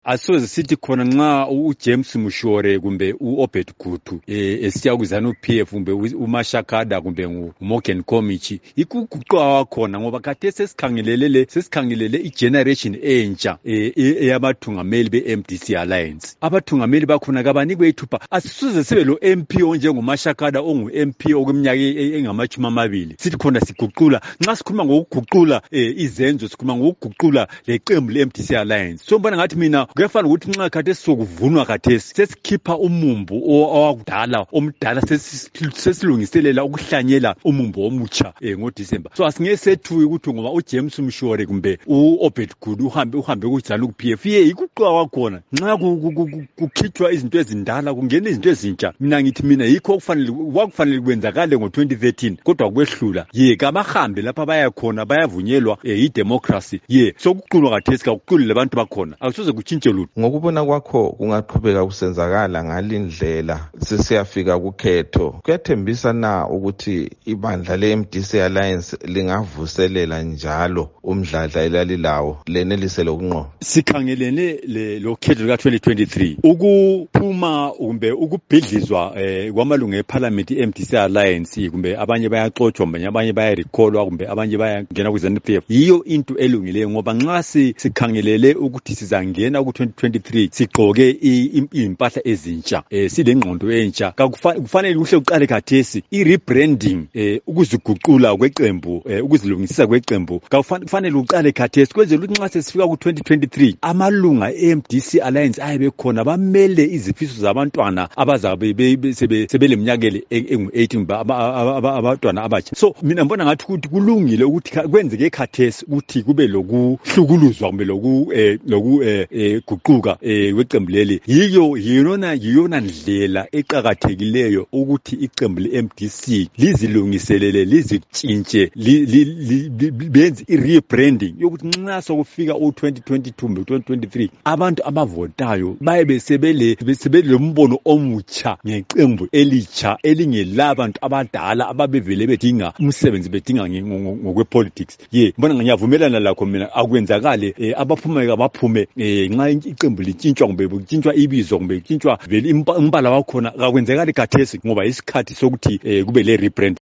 Asoze sithi khona nxa uJames Mushore kumbe uObed Gutu esiya kuzana uPF kumbe uMashakada kumbe uMorgan Komichi ikuguqwa wakhona ngoba kade sesikhangelele igeneration entsha eyabathungameli beMDC Alliance. Abathungameli bakhona kabanikwe ithuba asisuze sibe lo MP onjengoMashakada ongu-MP okweminyaka engamachumi amabili. Sithi khona siguqula nxa sikhuluma ngokuguqula izenzo sikhuluma ngokuguqula leqembu leMDC Alliance. So mbona ngathi mina kuyafana ukuthi nxa khathesi sokuvunwa khathesi sesikhipha umumbu owakudala omdala sesilungiselela ukuhlanyela umumbu omutsha ngoDisemba. So asingeke sethuki ukuthi ngoba uJames Mshore kumbe uObed Gutu uhambe kuzana kuPF ikuqwa kwakhona nxa kukhithwa izinto ezindala kungena izinto ezintsha. Mina yikho okufanele kwenzakale ngo2013 kodwa kwehlula kabahambe lapha bayakhona bayavunyelwa idemocracy sokuqulwa khathesi kakuquli labantu bakhona akusoze kutshintshe lutho. Ngokubona kwakho kungaqhubeka kusenzakala ngalindlela sesiyafika kukhetho kuyathembisa na ukuthi ibandla leMDC Alliance lingavuselela njalo umdladla elalilawo lenelise lokunqoba? Sikhangelene lo khetho lika2023 ukuphuma kumbe ukubhidlizwa kwamalungu eParliament eMDC Alliance kumbe abanye bayaxoxwa kumbe abanye bayarecallwa kumbe abanye bayangena kuzanupf yiyo into elungileyo ngoba nxa sikhangelele ukuthi sizangena ku2023 sigqoke impahla ezintsha silengqondo entsha kufanele kuhle uqale khathesi irebranding ukuziguqula kweqembu ukuzilungisisa kweqembu kufanele uqale khathesi kwenzela ukuthi nxa sesifika ku2023 amalunga eMDC Alliance ayabe khona bamele izifiso zabantwana abazabe sebeleminyaka engu18 abantwana abatsha. So mina mbona ngathi ukuthi kulungile ukuthi kwenzeke khathesi ukuthi kube lokuhlukuluzwa kumbe guquka kweqembu leli yiyona ndlela eqhakathekileyo ukuthi iqembu leMDC lizilungiselele lizitshintshe benze irebranding yokuthi nxa sokufika u2022 kumbe 2023 abantu abavotayo baye sebelombono omutsha ngeqembu elitsha elingelabantu abadala ababevele bedinga umsebenzi bedinga ngokwepolitics. Mbona ngiyavumelana lakho mina akwenzakale abaphumayo baphume nxa iqembu litshintshwa kumbe litshintshwa ibizo kumbe litshintshwa vele umbala wakhona akwenzakali khathesi ngoba isikhathi sokuthi kube le rebrand.